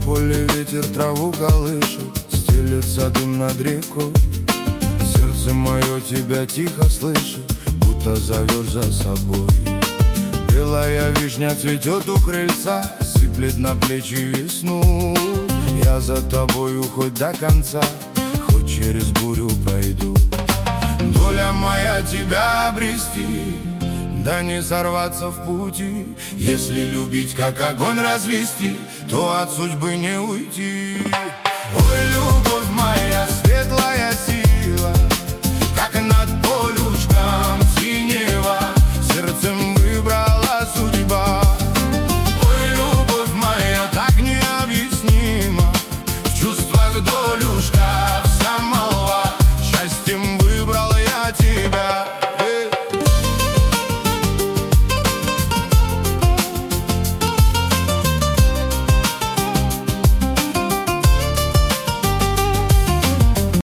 поле ветер траву колышет, стелется дым над рекой. Сердце мое тебя тихо слышит, будто зовешь за собой. Белая вишня цветет у крыльца, сыплет на плечи весну. Я за тобою хоть до конца, хоть через бурю пройду. Доля моя тебя обрести, да не сорваться в пути. Если любить, как огонь развести, то от судьбы не уйти. Ой,